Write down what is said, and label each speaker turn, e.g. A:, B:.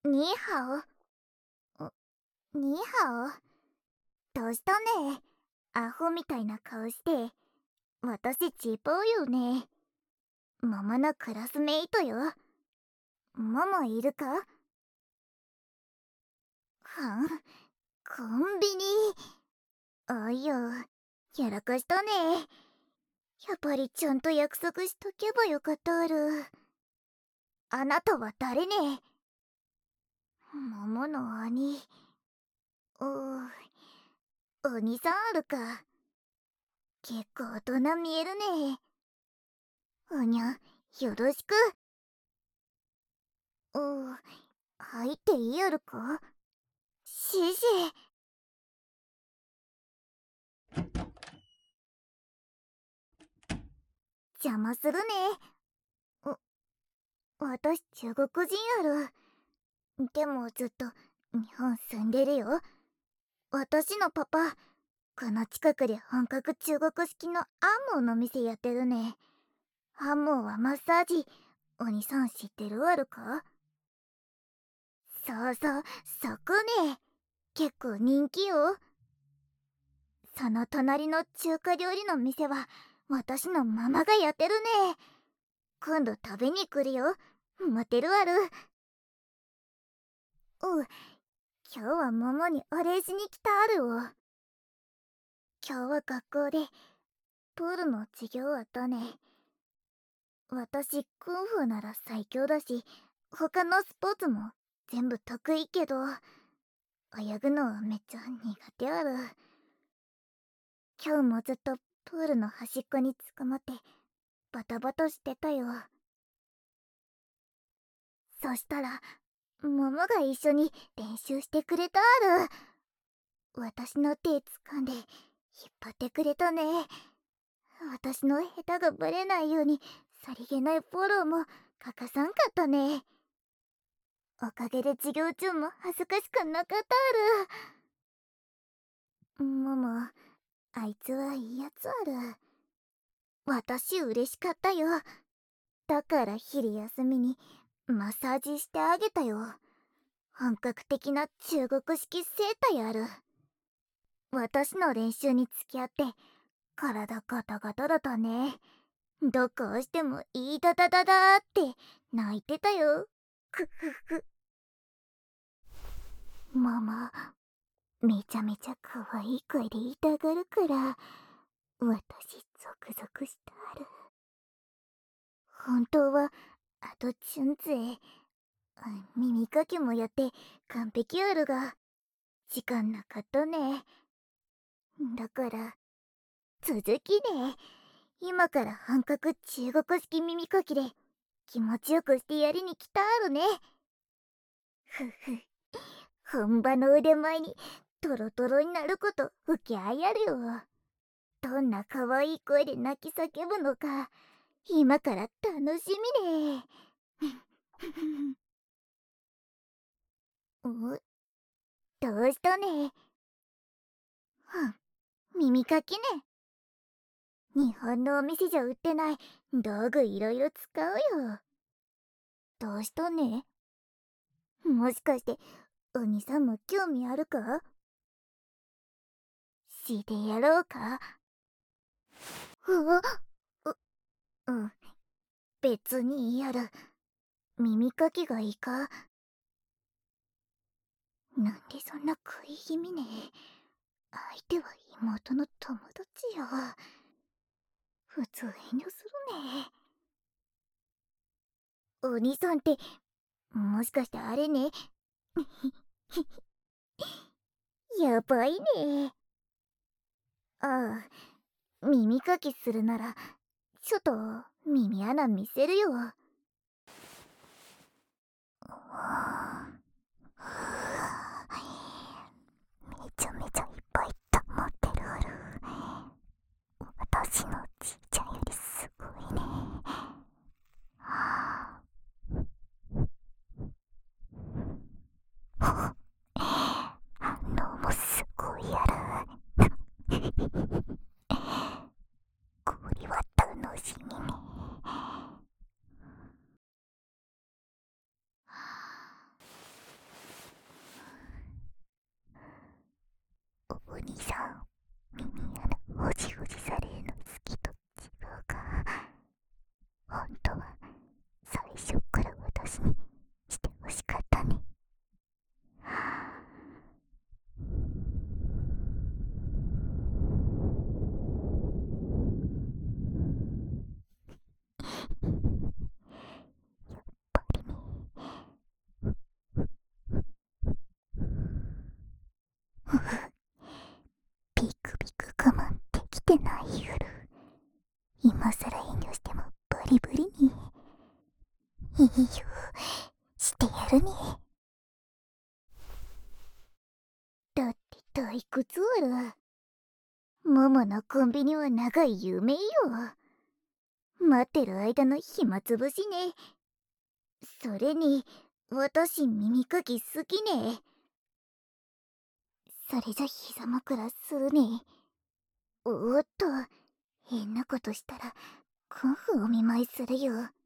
A: ニーハオ。ニーハオ。どうしたね。アホみたいな顔して。私ちっぽうよね。ママのクラスメイトよ。ママいるか？はん、コンビニ。あいや、やらかしたね。やっぱりちゃんと約束しとけばよかったる。あなたは誰ね？ママの兄。お兄さんあるか。結構大人見えるね。おにゃ、よろしく。入っていいやるか？シシ。邪魔するね。私中国人やる。でもずっと日本住んでるよ。私のパパ、この近くで本格中国式のアンモーの店やってるね。アンモーはマッサージ。お兄さん知ってるわるか？そうそう、そこね。結構人気よ。その隣の中華料理の店は私のママがやってるね。今度食べに来るよ。待ってるわる。今日はママにお礼しに来たあるわ。今日は学校でプールの授業あったね。私クンフーなら最強だし、他のスポーツも全部得意けど、泳ぐのはめっちゃ苦手ある。今日もずっとプールの端っこに捕まってバタバタしてたよ。そしたらママが一緒に練習してくれたある。私の手掴んで引っ張ってくれたね。私の下手がバレないようにさりげないフォローも欠かさんかったね。おかげで授業中も恥ずかしくなかったある。ママ、あいつはいいやつある。私嬉しかったよ。だから昼休みにマッサージしてあげたよ。本格的な中国式整体やる。私の練習に付き合って体ガタガタだったね。どこ押してもいいだだだだって泣いてたよ。くふふ。ママ、めちゃめちゃ可愛い声で言いたがるから、私ゾクゾクしてある。本当は、あとチュンツェ、耳かきもやって完璧あるが、時間なかったね。だから、続きね。今から本格中国式耳かきで気持ちよくしてやりに来たあるね。ふふ。本場の腕前にトロトロになること受け合いやるよ。どんな可愛い声で泣き叫ぶのか今から楽しみね。どうしたね。耳かきね。日本のお店じゃ売ってない道具いろいろ使うよ。どうしたね。もしかしてお兄さんも興味あるか？してやろうか？うん、別にいいやる。耳かきがいいか？なんでそんな食い気味ね。相手は妹の友達よ。普通遠慮するね。お兄さんってもしかしてあれね。やばいね。ああ、耳かきするならちょっと耳穴見せるよ。めちゃめちゃいっぱい溜まってるある。私のじいちゃんよりすごいね。反応もすごいやる。これは楽しみね。 お兄さん、耳ほじほじされるの好きと違うが、本当は最初から私にしてほしかったね。やっぱりね。ビクビク我慢できてないゆる。今さら遠慮してもブリブリに。いいよ、してやるね。だって退屈ある。モモのコンビニは長い夢よ。待ってる間の暇つぶしね。それに、私耳かき好きね。それじゃ膝枕するね。おっと、変なことしたら、コンフお見舞いするよ。